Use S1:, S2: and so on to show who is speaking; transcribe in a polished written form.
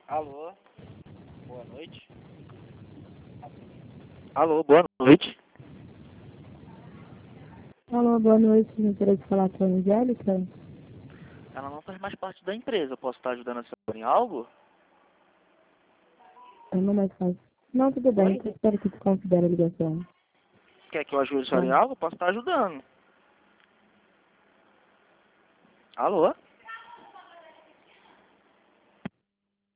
S1: Alô, boa noite. Alô, boa noite.
S2: Alô, boa noite. Gostaria de falar com a Angélica.
S1: Ela não faz mais parte da empresa. Posso estar ajudando a senhora em algo?
S2: Eu não mais faço. Não, tudo bem. Eu espero que tu considere a ligação.
S1: Quer que eu ajude a senhora em algo? Posso estar ajudando. Alô?